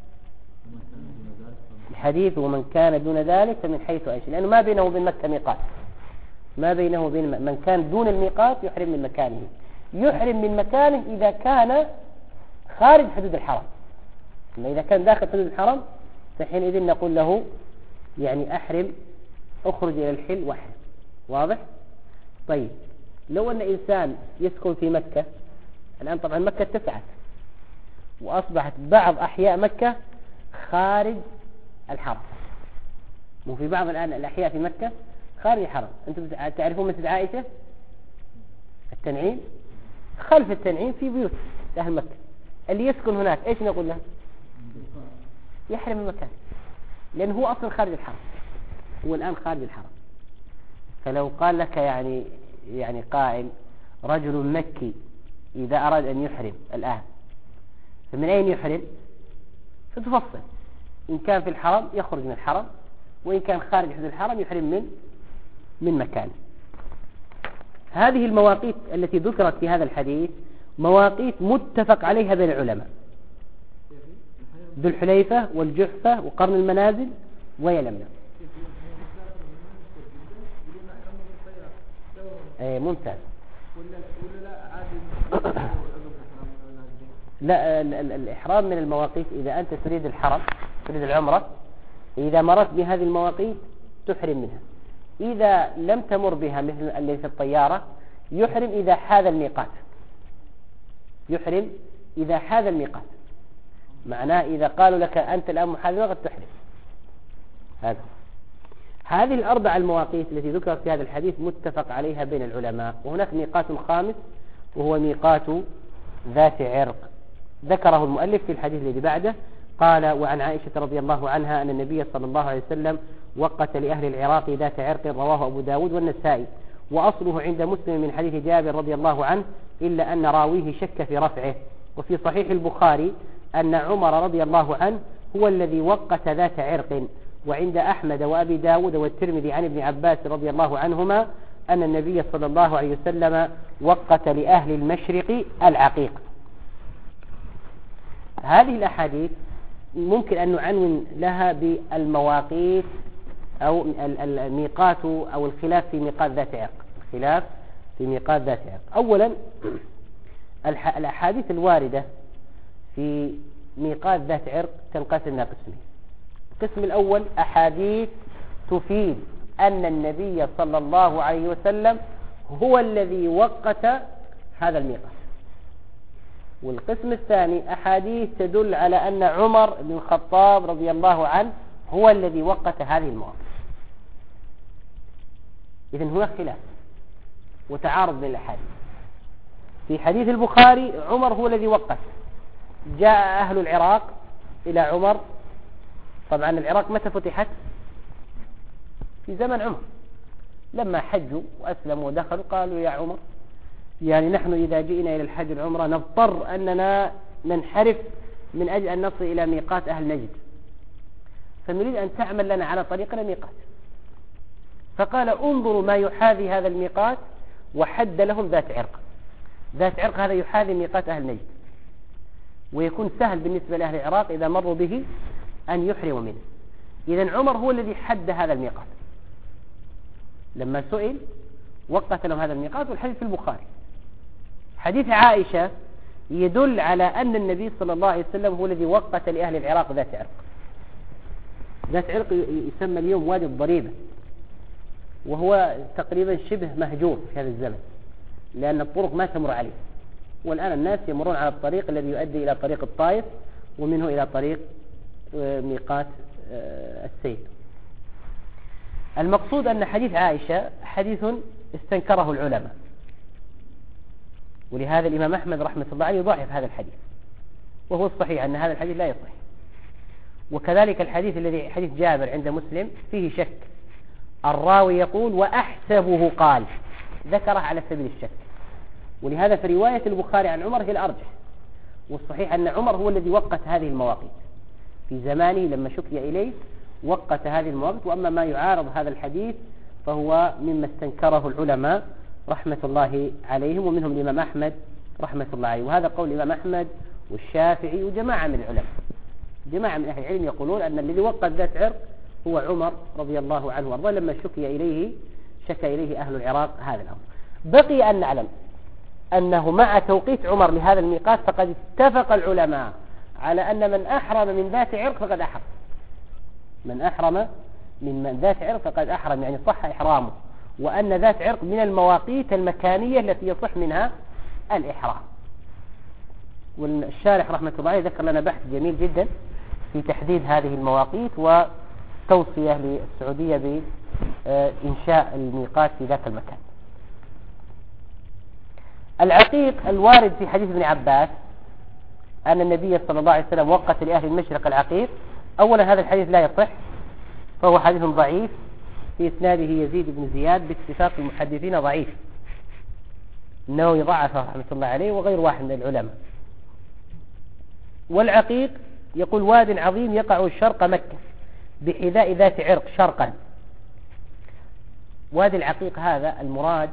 الحديث ومن كان دون ذلك فمن حيث أنشأ، لأنه ما بينه وبين مكة ميقات، ما بينه وبين من كان دون الميقات يحرم من مكانه، يحرم من مكانه إذا كان خارج حدود الحرم. أما إذا كان داخل حدود الحرم فحينئذ نقول له يعني أحرم، أخرج إلى الحل واحرم. واضح؟ طيب لو أن إنسان يسكن في مكة الآن، طبعا مكة اتسعت وأصبحت بعض أحياء مكة خارج الحرم، وفي بعض الآن الأحياء في مكة خارج الحرم. أنتم تعرفون مسجد عائشة التنعيم، خلف التنعيم في بيوت أهل مكة، اللي يسكن هناك إيش نقول له؟ يحرم المكان، لأنه هو أصلا خارج الحرم، هو الآن خارج الحرم. فلو قال لك يعني قائل رجل مكي إذا أراد أن يحرم الآن فمن أين يحرم؟ فتفصل، إن كان في الحرم يخرج من الحرم، وإن كان خارج حدود الحرم يحرم من مكانه. هذه المواقيت التي ذكرت في هذا الحديث مواقيت متفق عليها بين العلماء، ذو الحليفة والجحفة وقرن المنازل ويلملم. ممتاز. لا الإحرام من المواقيت، إذا أنت تريد الحرم تريد العمرة إذا مرت بهذه المواقيت تحرم منها. إذا لم تمر بها مثل اللي في الطيارة يحرم إذا حاذ الميقات، يحرم إذا حاذ الميقات، معناه إذا قالوا لك أنت الآن محاذ قد تحرم. هذه الأربع المواقيت التي ذكرت في هذا الحديث متفق عليها بين العلماء. وهناك ميقات خامس وهو ميقات ذات عرق، ذكره المؤلف في الحديث الذي بعده. قال: وعن عائشة رضي الله عنها أن النبي صلى الله عليه وسلم وقت لأهل العراق ذات عرق، رواه أبو داود والنسائي، وأصله عند مسلم من حديث جابر رضي الله عنه، إلا أن راويه شك في رفعه. وفي صحيح البخاري أن عمر رضي الله عنه هو الذي وقت ذات عرق. وعند أحمد وأبي داود والترمذي عن ابن عباس رضي الله عنهما أن النبي صلى الله عليه وسلم وقت لأهل المشرق العقيق. هذه الأحاديث ممكن أن نعنون لها بالمواقيت أو الميقات أو الخلاف في ميقات ذات عرق. الخلاف في ميقات ذات عرق. أولا الأحاديث الواردة في ميقات ذات عرق تنقسم إلى قسمين. القسم الأول أحاديث تفيد أن النبي صلى الله عليه وسلم هو الذي وقت هذا الميقات. والقسم الثاني أحاديث تدل على أن عمر بن الخطاب رضي الله عنه هو الذي وقت هذه المواقف. إذن هناك خلاف وتعارض بين الأحاديث. في حديث البخاري عمر هو الذي وقت. جاء أهل العراق إلى عمر، طبعا العراق متى فتحت؟ في زمن عمر، لما حجوا وأسلموا ودخلوا قالوا: يا عمر، يعني نحن إذا جئنا إلى الحج العمرة نضطر أننا ننحرف من أجل أن نصل إلى ميقات أهل نجد، فنريد أن تعمل لنا على طريقنا ميقات. فقال: انظروا ما يحاذي هذا الميقات، وحد لهم ذات عرق. ذات عرق هذا يحاذي ميقات أهل نجد، ويكون سهل بالنسبة لأهل العراق إذا مروا به أن يحرموا منه. إذن عمر هو الذي حد هذا الميقات، لما سئل وقت لهم هذا الميقات. والحديث في البخاري. حديث عائشة يدل على أن النبي صلى الله عليه وسلم هو الذي وقت لأهل العراق ذات عرق. ذات عرق يسمى اليوم وادي الضريبة، وهو تقريبا شبه مهجور في هذا الزمن، لأن الطرق ما تمر عليه. والآن الناس يمرون على الطريق الذي يؤدي إلى طريق الطائف، ومنه إلى طريق ميقات السيد. المقصود أن حديث عائشة حديث استنكره العلماء، ولهذا الإمام أحمد رحمة الله عليه يضاعف هذا الحديث، وهو الصحيح أن هذا الحديث لا يصح. وكذلك الحديث الذي حديث جابر عند مسلم فيه شك، الراوي يقول: وأحسبه قال، ذكره على سبيل الشك. ولهذا في رواية البخاري عن عمر هي الأرجح، والصحيح أن عمر هو الذي وقت هذه المواقيت. في زمانه لما شكي إليه وقت هذه المواقف. وأما ما يعارض هذا الحديث فهو مما استنكره العلماء رحمة الله عليهم، ومنهم الإمام أحمد رحمة الله عليه. وهذا قول الإمام أحمد والشافعي وجماعة من العلماء، جماعة من أهل العلم يقولون أن الذي وقت ذات عرق هو عمر رضي الله عنه وارضاه لما شكى إليه أهل العراق هذا الأمر. بقي أن نعلم أنه مع توقيت عمر لهذا الميقات فقد اتفق العلماء على أن من أحرم من ذات عرق فقد أحرم، من أحرم من ذات عرق فقد أحرم، يعني صح إحرامه، وأن ذات عرق من المواقيت المكانية التي يصح منها الإحرام. والشارح رحمة الله عليه ذكر لنا بحث جميل جدا في تحديد هذه المواقيت وتوصية للسعودية بإنشاء الميقات في ذاك المكان. العقيق الوارد في حديث ابن عباس أن النبي صلى الله عليه وسلم وقت لأهل المشرق العقيق. أولا هذا الحديث لا يصح، فهو حديث ضعيف، في إسناده يزيد بن زياد باتفاق المحدثين ضعيف، النووي ضعفه رحمة الله عليه وغير واحد من العلماء. والعقيق يقول واد عظيم يقع شرق مكة بحذاء ذات عرق شرقا. وادي العقيق هذا المراد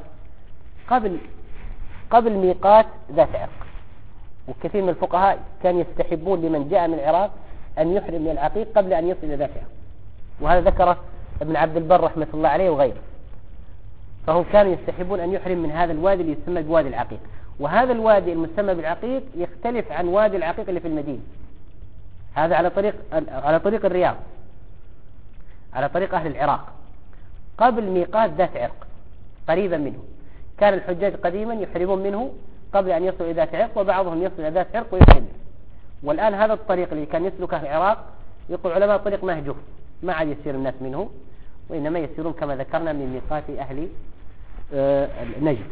قبل ميقات ذات عرق، وكثير من الفقهاء كان يستحبون لمن جاء من العراق أن يحرم من العقيق قبل أن يصل إلى ذات عرق، وهذا ذكره ابن عبد البر رحمة الله عليه وغيره. فهم كانوا يستحبون أن يحرم من هذا الوادي اللي يسمى بوادي العقيق. وهذا الوادي المسمى بالعقيق يختلف عن وادي العقيق اللي في المدينة، هذا على طريق الرياض، على طريق أهل العراق قبل ميقات ذات عرق قريبا منه. كان الحجاج قديما يحرمون منه قبل أن يصلوا إلى ذات عرق، وبعضهم يصل إلى ذات عرق ويحرم. والآن هذا الطريق اللي كان يسلكه العراق يقول علماء طريق مهجور، ما عاد يسير الناس منه، وإنما يسيرون كما ذكرنا من ميقات أهل نجد.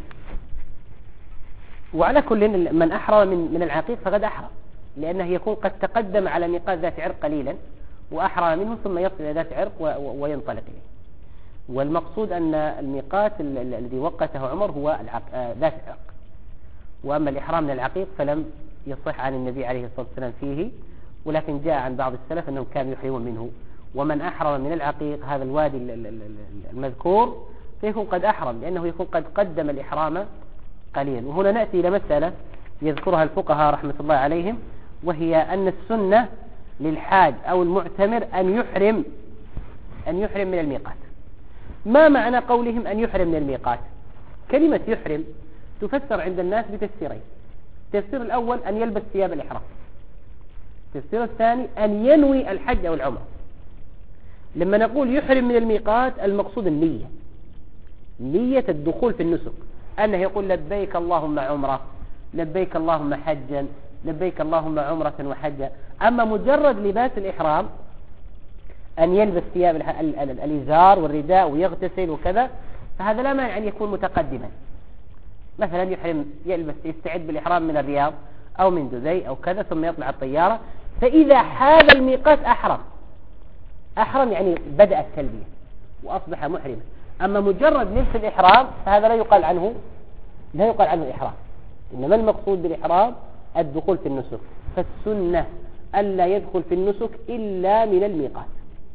وعلى كل من أحرم من العقيق فقد أحرم، لأنه يكون قد تقدم على ميقات ذات عرق قليلا وأحرم منه ثم يصل إلى ذات عرق وينطلق إليه. والمقصود أن الميقات الذي وقته عمر هو ذات عرق. وأما الإحرام من العقيق فلم يصح عن النبي عليه الصلاة والسلام فيه، ولكن جاء عن بعض السلف أنهم كانوا يحرمون منه. ومن أحرم من العقيق هذا الوادي المذكور فيكون قد أحرم، لأنه يكون قد قدم الإحرام قليلا. وهنا نأتي إلى مسألة يذكرها الفقهاء رحمة الله عليهم، وهي أن السنة للحاج أو المعتمر أن يحرم من الميقات. ما معنى قولهم أن يحرم من الميقات؟ كلمة يحرم تفسر عند الناس بتفسيرين. التفسير الأول أن يلبس ثياب الإحرام، التفسير الثاني أن ينوي الحج أو العمرة. لما نقول يحرم من الميقات المقصود النية، نية الدخول في النسك، أنه يقول لبيك اللهم عمرة، لبيك اللهم حجا، لبيك اللهم عمرة وحجا. أما مجرد لباس الإحرام أن يلبس ثياب الإزار والرداء ويغتسل وكذا، فهذا لا مانع أن يكون متقدما. مثلا يستعد بالإحرام من الرياض أو من دبي أو كذا، ثم يطلع الطيارة، فإذا حال الميقات أحرم يعني بدأ التلبية وأصبح محرما. أما مجرد لبس الإحرام فهذا لا يقال عنه الإحرام، إنما المقصود بالإحرام الدخول في النسك. فالسنة ألا يدخل في النسك إلا من الميقات.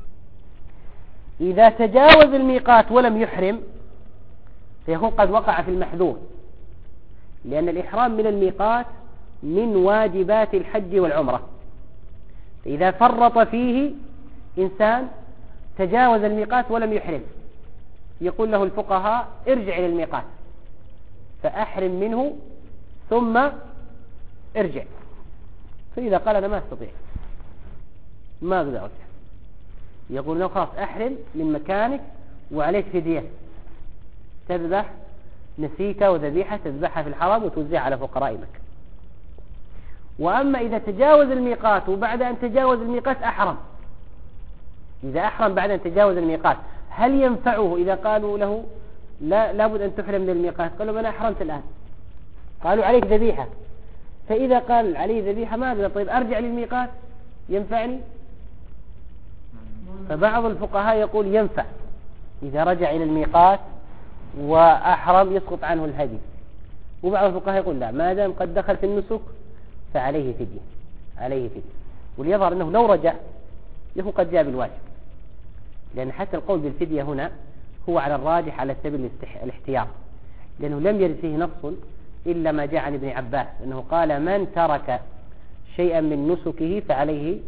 إذا تجاوز الميقات ولم يحرم فيكون قد وقع في المحذور، لأن الإحرام من الميقات من واجبات الحج والعمرة. فإذا فرط فيه إنسان تجاوز الميقات ولم يحرم، يقول له الفقهاء ارجع إلى الميقات فأحرم منه ثم ارجع. فإذا قال أنا ما أستطيع ما أقدر أرجع، يقول له خلاص أحرم من مكانك وعليك فدية، تذبح نسيكة وذبيحة تذبحها في الحرم وتوزعها على فقراء مكة. وأما إذا تجاوز الميقات وبعد أن تجاوز الميقات أحرم، إذا أحرم بعد أن تجاوز الميقات هل ينفعه إذا قالوا له لابد أن تحرم من الميقات؟ قالوا أنا أحرمت الآن. قالوا عليك ذبيحة، فإذا قال علي ذبيحة ما أقدر، طيب أرجع للميقات ينفعني؟ فبعض الفقهاء يقول ينفع إذا رجع إلى الميقات وأحرم يسقط عنه الهدي. وبعض الفقهاء يقول لا، ما دام قد دخل في النسك فعليه فدية، عليه فدية. وليظهر أنه لو رجع يكون قد جاء بالواجب، لأن حتى القول بالفدية هنا هو على الراجح على سبيل الاحتياط، لأنه لم يرد فيه نص إلا ما جاء عن ابن عباس أنه قال من ترك شيئا من نسكه فعليه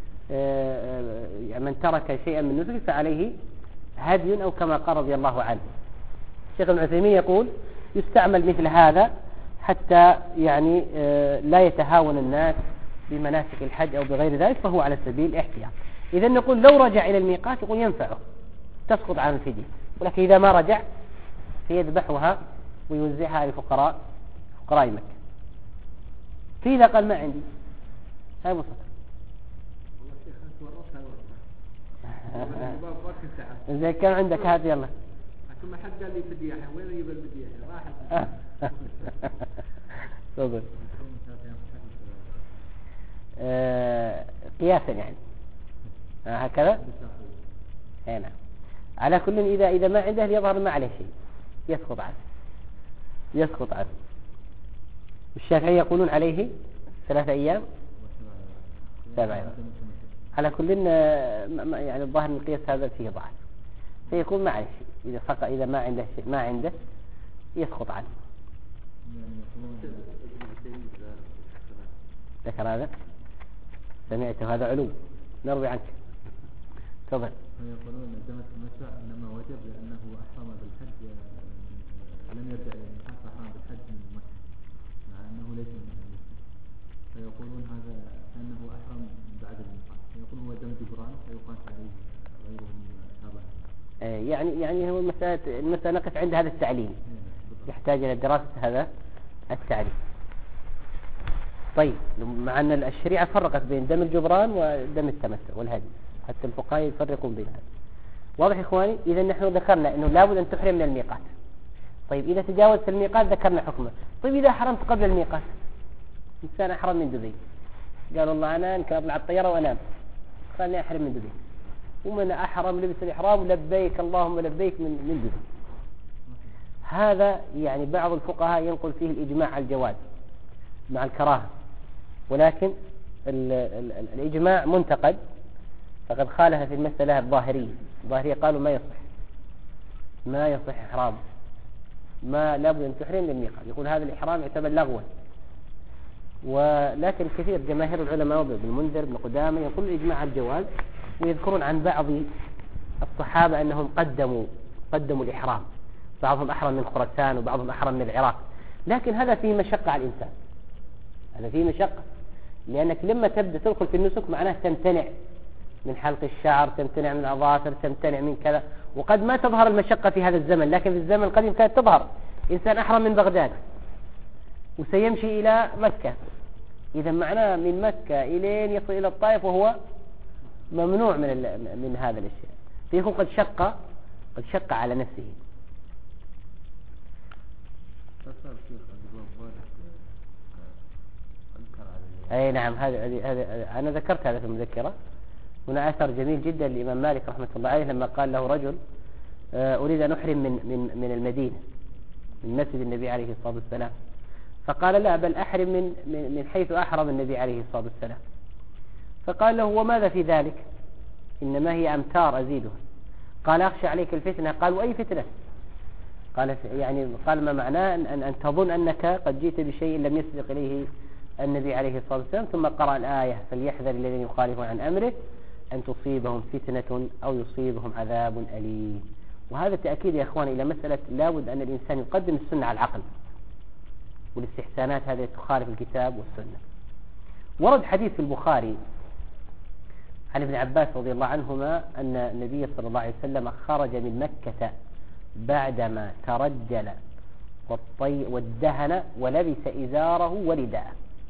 من ترك شيئا من نسكه فعليه هدي، أو كما قال رضي الله عنه. الشيخ ابن عثيمين يقول يستعمل مثل هذا حتى يعني لا يتهاون الناس بمناسك الحج أو بغير ذلك، فهو على سبيل الاحتياط. إذا نقول لو رجع إلى الميقات يقول ينفعه تسقط عن الفدية، ولكن إذا ما رجع فيذبحها ويوزعها لفقراء مكة. فإذا قال ما عندي هاي بسيطة. إذا كان عندك هذه يلا. ما حد قال لي فدية، وين يجيب الفدية؟ راحت. تفضل. قياسا يعني هكذا. هنا على كل إذا ما عنده يظهر ما عليه شيء يسقط عنه. الشافعي يقولون عليه 3 أيام 7 أيام. على كل يعني الظاهر من القياس هذا فيه ضعف، فيكون ما عليه شيء إذا ما عنده شيء ما عنده يسقط عنه. ذكر هذا سمعته هذا علو نروي عنك. تفضل. يقولون دم التمتع إنما وجب لأنه أحرم بالحج، لم يرجع إلى الميقات فأحرم بالحج من مكة مع أنه ليس من أهل، فيقولون هذا كأنه أحرم بعد الميقات، فيقولون هو دم جبران فيقاس عليه غيرهم تابعا. يعني هو المسألة نقف عند هذا التعليل، يحتاج إلى دراسة هذا التعليل. طيب، مع أن الشريعة فرقت بين دم الجبران ودم التمتع والهدي، حتى الفقهاء يفرقون بين هذا. واضح إخواني؟ إذا نحن ذكرنا أنه لابد أن تحرم من الميقات. طيب إذا تجاوزت الميقات ذكرنا حكمه. طيب إذا حرمت قبل الميقات، إنسان أحرم من دبي، قال والله أنا يمكن أطلع الطيارة وأنام، خلني أحرم من دبي، ومن أحرم لبس الإحرام لبيك اللهم لبيك من دبي. هذا يعني بعض الفقهاء ينقل فيه الإجماع على الجواز مع الكراهة، ولكن الإجماع منتقد، فقد خالف في المسألة الظاهرية قالوا ما يصح إحرام، ما لابد أن تحرم للميقات، يقول هذا الإحرام يعتبر لغوا. ولكن كثير جماهير العلماء وابن المنذر بن قدامة يقول الإجماع على الجواز، ويذكرون عن بعض الصحابة أنهم قدموا الإحرام، بعضهم أحرم من خراسان وبعضهم أحرم من العراق، لكن هذا فيه مشقة على الإنسان، هذا فيه مشقة، لأنك لما تبدأ تدخل في النسك معناه تمتنع من حلق الشعر، تمتنع من الأظافر، تمتنع من كذا، وقد ما تظهر المشقة في هذا الزمن، لكن في الزمن القديم كانت تظهر. إنسان أحرم من بغداد وسيمشي إلى مكة، إذا معناه من مكة إلين يصل إلى الطائف وهو ممنوع من هذا الشيء، فيكون قد شق على نفسه. أي نعم، هذا أنا ذكرت هذا في المذكرة. هنا أثر جميل جدا للإمام مالك رحمة الله عليه لما قال له رجل أريد أن أحرم من المدينة، من مسجد النبي عليه الصلاة والسلام، فقال لا، بل أحرم من حيث أحرم النبي عليه الصلاة والسلام. فقال له وماذا في ذلك؟ إنما هي أمتار أزيدها. قال أخشى عليك الفتنة. قال وأي فتنة؟ قال ما معناه أن تظن أنك قد جئت بشيء لم يسبق إليه النبي عليه الصلاة والسلام. ثم قرأ الآية فليحذر الذين يخالفون عن أمره أن تصيبهم فتنة أو يصيبهم عذاب أليم. وهذا تأكيد يا أخواني إلى مسألة لابد أن الإنسان يقدم السنة على العقل، والاستحسانات هذه تخالف الكتاب والسنة. ورد حديث في البخاري عن ابن عباس رضي الله عنهما أن النبي صلى الله عليه وسلم خرج من مكة بعدما ترجل وادهن ولبس إزاره ورداءه.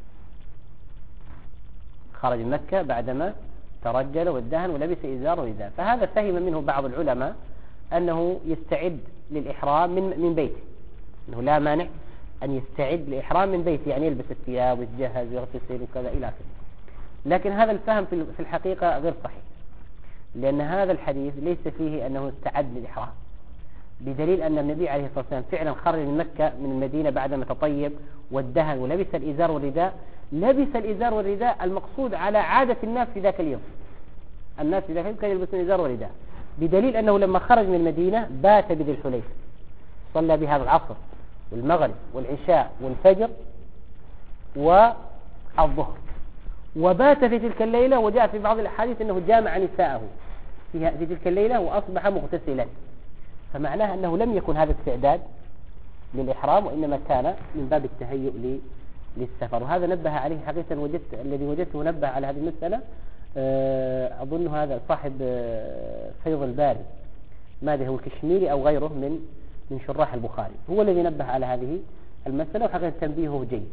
خرج من مكة بعدما ترجل وادهن ولبس إزاره ورداءه. فهذا فهم منه بعض العلماء أنه يستعد للإحرام من بيته، أنه لا مانع أن يستعد للإحرام من بيته، يعني يلبس الثياب ويتجهز ويغتسل وكذا إلى آخره. لكن هذا الفهم في الحقيقة غير صحيح، لأن هذا الحديث ليس فيه أنه استعد للإحرام، بدليل أن النبي عليه الصلاة والسلام فعلا خرج من مكة من المدينة بعدما تطيب وادهن ولبس الإزار والرداء. لبس الإزار والرداء المقصود على عادة الناس في ذاك اليوم، الناس إذا كانوا يلبسون إزار ورداء، بدليل أنه لما خرج من المدينة بات بذي الحليفة، صلى بها العصر والمغرب والعشاء والفجر والظهر، وبات في تلك الليلة. وجاء في بعض الأحاديث أنه جامع نساءه في تلك الليلة وأصبح مغتسلا، فمعناه أنه لم يكن هذا استعداد للإحرام، وإنما كان من باب التهيؤ للسفر. وهذا نبه عليه حقيقة، الذي وجدته نبه على هذه المسألة أظن هذا صاحب فيض الباري، ما أدري هو الكشميري أو غيره من شراح البخاري، هو الذي نبه على هذه المسألة، وحقيقة تنبيهه جيد.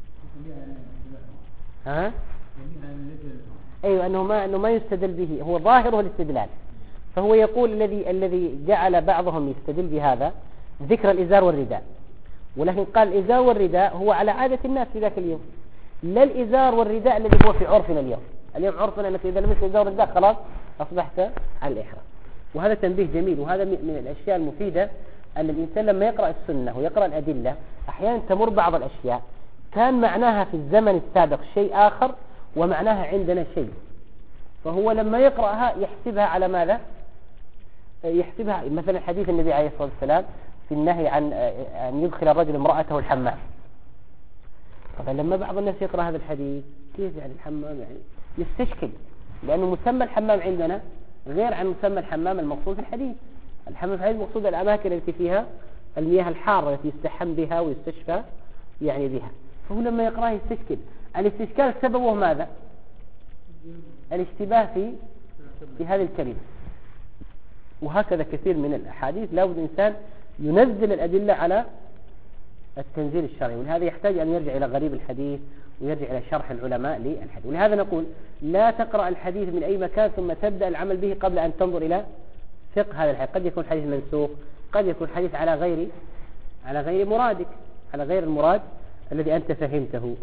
ها؟ أيوة، أنه ما يستدل به، هو ظاهره الاستدلال. فهو يقول الذي جعل بعضهم يستدل بهذا ذكر الإزار والرداء، ولكن قال الإزار والرداء هو على عادة الناس في ذاك اليوم، لا الإزار والرداء الذي هو في عرفنا اليوم عرفنا أنك إذا لبست الإزار والرداء خلاص أصبحت على الإحرام. وهذا تنبيه جميل، وهذا من الأشياء المفيدة، أن الإنسان لما يقرأ السنة ويقرأ الأدلة أحيانا تمر بعض الأشياء كان معناها في الزمن السابق شيء آخر ومعناها عندنا شيء، فهو لما يقرأها يحسبها على ماذا؟ يحسبها مثلا حديث النبي عليه الصلاة والسلام في النهي عن أن يدخل الرجل امرأته الحمام. طبعا لما بعض الناس يقرأ هذا الحديث كيف يعني الحمام، يعني يستشكل، لأنه مسمى الحمام عندنا غير عن مسمى الحمام المقصود في الحديث. الحمام في الحديث مقصود الأماكن التي فيها المياه الحارة التي يستحم بها ويستشفى يعني بها، فهو لما يقرأه يستشكل. الاستشكال سببه ماذا؟ الاشتباه في هذه الكلمة. وهكذا كثير من الأحاديث لا بد الإنسان ينزل الأدلة على التنزيل الشرعي، ولهذا يحتاج أن يرجع إلى غريب الحديث ويرجع إلى شرح العلماء للحديث. ولهذا نقول لا تقرأ الحديث من أي مكان ثم تبدأ العمل به قبل أن تنظر إلى فقه هذا الحديث. قد يكون حديث منسوخ، قد يكون حديث على غير مرادك، على غير المراد الذي أنت فهمته.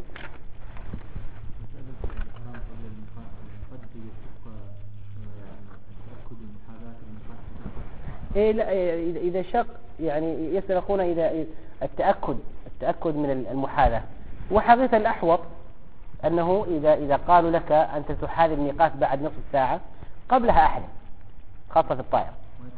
إذا شق يعني يسأل أخونا إذا التأكد من المحاذاة، وحقيقة الأحوط أنه إذا قالوا لك أنت تحاذي الميقات بعد نصف ساعة قبلها أحلم، خاصة في الطائرة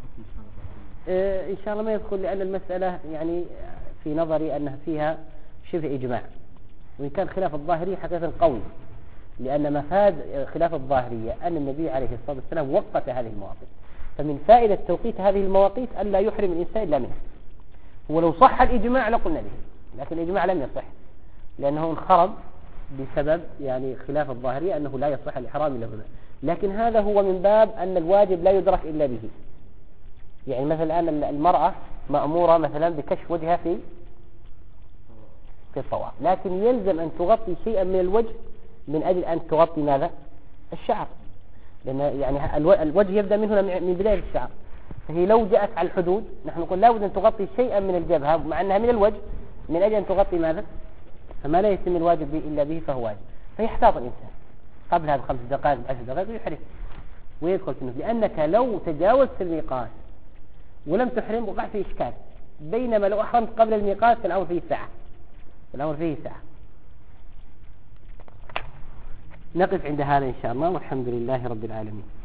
إن شاء الله ما يدخل، لأن المسألة يعني في نظري أنها فيها شبه إجماع، وإن كان خلاف الظاهرية حقيقة قوي، لأن مفاد خلاف الظاهرية أن النبي عليه الصلاة والسلام وقت هذه المواقيت، فمن فائدة توقيت هذه المواقيت ألا يحرم الإنسان إلا منها. ولو صح الإجماع لقلنا به، لكن الإجماع لم يصح لأنه انخرم بسبب يعني خلاف الظاهرية أنه لا يصح الإحرام إلا هنا. لكن هذا هو من باب أن الواجب لا يدرك إلا به. يعني مثلا الآن المرأة مأمورة مثلا بكشف وجهها في الطواف، لكن يلزم أن تغطي شيئا من الوجه من أجل أن تغطي ماذا؟ الشعر، لأن يعني الوجه يبدأ من هنا من بداية الشعر، فهي لو جاءت على الحدود نحن نقول لا بد أن تغطي شيئا من الجبهة مع أنها من الوجه من أجل أن تغطي ماذا؟ فما لا يتم الواجب به إلا به فهو واجب. فيحتاط الإنسان قبلها ب5 دقائق ب10 دقائق ويحرم ويدخل في النفس، لأنك لو تجاوزت الميقات ولم تحرم وقع في إشكال، بينما لو أحرمت قبل الميقات فالأمر فيه ساعة. نقف عند هذا إن شاء الله، والحمد لله رب العالمين.